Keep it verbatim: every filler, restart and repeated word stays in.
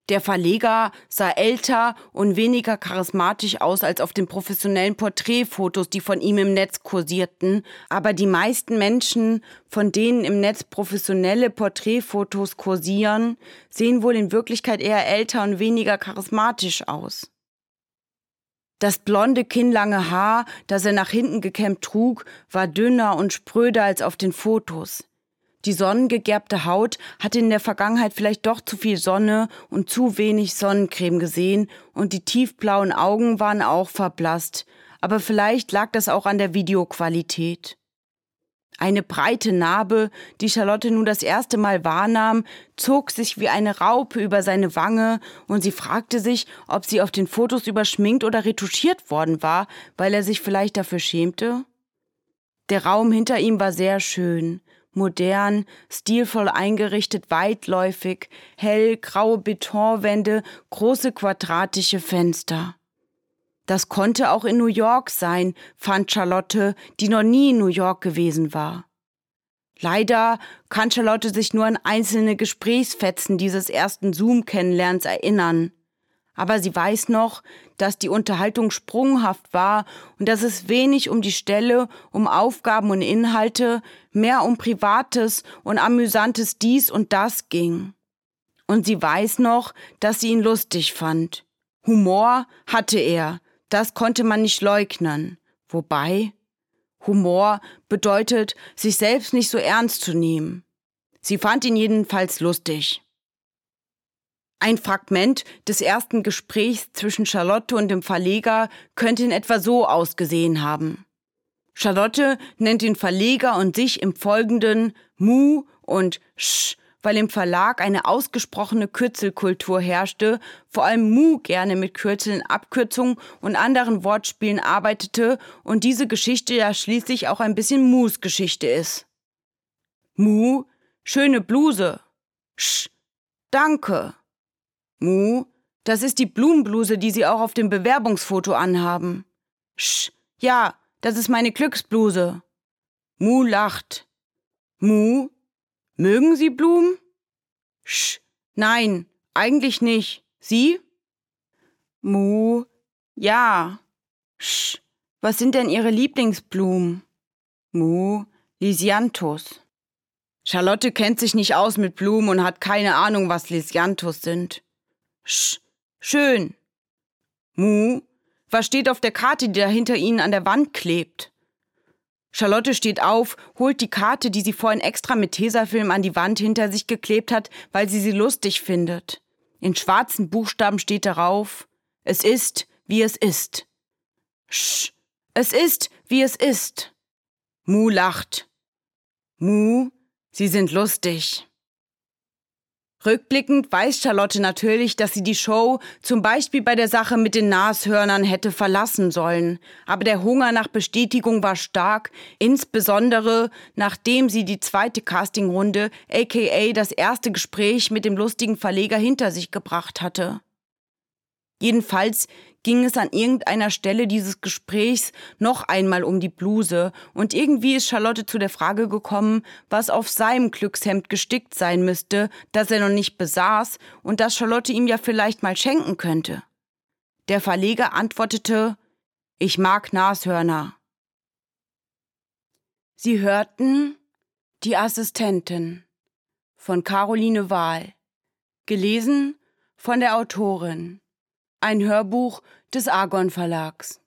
Der Verleger sah älter und weniger charismatisch aus als auf den professionellen Porträtfotos, die von ihm im Netz kursierten. Aber die meisten Menschen, von denen im Netz professionelle Porträtfotos kursieren, sehen wohl in Wirklichkeit eher älter und weniger charismatisch aus. Das blonde, kinnlange Haar, das er nach hinten gekämmt trug, war dünner und spröder als auf den Fotos. Die sonnengegerbte Haut hatte in der Vergangenheit vielleicht doch zu viel Sonne und zu wenig Sonnencreme gesehen und die tiefblauen Augen waren auch verblasst, aber vielleicht lag das auch an der Videoqualität. Eine breite Narbe, die Charlotte nun das erste Mal wahrnahm, zog sich wie eine Raupe über seine Wange und sie fragte sich, ob sie auf den Fotos überschminkt oder retuschiert worden war, weil er sich vielleicht dafür schämte. Der Raum hinter ihm war sehr schön. Modern, stilvoll eingerichtet, weitläufig, hell, graue Betonwände, große quadratische Fenster. Das konnte auch in New York sein, fand Charlotte, die noch nie in New York gewesen war. Leider kann Charlotte sich nur an einzelne Gesprächsfetzen dieses ersten Zoom-Kennenlernens erinnern. Aber sie weiß noch, dass die Unterhaltung sprunghaft war und dass es wenig um die Stelle, um Aufgaben und Inhalte, mehr um Privates und Amüsantes dies und das ging. Und sie weiß noch, dass sie ihn lustig fand. Humor hatte er, das konnte man nicht leugnen. Wobei, Humor bedeutet, sich selbst nicht so ernst zu nehmen. Sie fand ihn jedenfalls lustig. Ein Fragment des ersten Gesprächs zwischen Charlotte und dem Verleger könnte in etwa so ausgesehen haben. Charlotte nennt den Verleger und sich im Folgenden Mu und Sch, weil im Verlag eine ausgesprochene Kürzelkultur herrschte, vor allem Mu gerne mit Kürzeln, Abkürzungen und anderen Wortspielen arbeitete und diese Geschichte ja schließlich auch ein bisschen Mus Geschichte ist. Mu, schöne Bluse. Sch, danke. Mu, das ist die Blumenbluse, die Sie auch auf dem Bewerbungsfoto anhaben. Sch, ja, das ist meine Glücksbluse. Mu lacht. Mu, mögen Sie Blumen? Sch, nein, eigentlich nicht. Sie? Mu, ja. Sch, was sind denn Ihre Lieblingsblumen? Mu, Lisianthus. Charlotte kennt sich nicht aus mit Blumen und hat keine Ahnung, was Lisianthus sind. Sch, schön. Mu, was steht auf der Karte, die da hinter Ihnen an der Wand klebt? Charlotte steht auf, holt die Karte, die sie vorhin extra mit Tesafilm an die Wand hinter sich geklebt hat, weil sie sie lustig findet. In schwarzen Buchstaben steht darauf, es ist, wie es ist. Sch, es ist, wie es ist. Mu lacht. Mu, Sie sind lustig. Rückblickend weiß Charlotte natürlich, dass sie die Show zum Beispiel bei der Sache mit den Nashörnern hätte verlassen sollen. Aber der Hunger nach Bestätigung war stark, insbesondere nachdem sie die zweite Castingrunde, aka das erste Gespräch mit dem lustigen Verleger hinter sich gebracht hatte. Jedenfalls ging es an irgendeiner Stelle dieses Gesprächs noch einmal um die Bluse und irgendwie ist Charlotte zu der Frage gekommen, was auf seinem Glückshemd gestickt sein müsste, das er noch nicht besaß und das Charlotte ihm ja vielleicht mal schenken könnte. Der Verleger antwortete, ich mag Nashörner. Sie hörten Die Assistentin von Caroline Wahl, gelesen von der Autorin. Ein Hörbuch des Argon Verlags.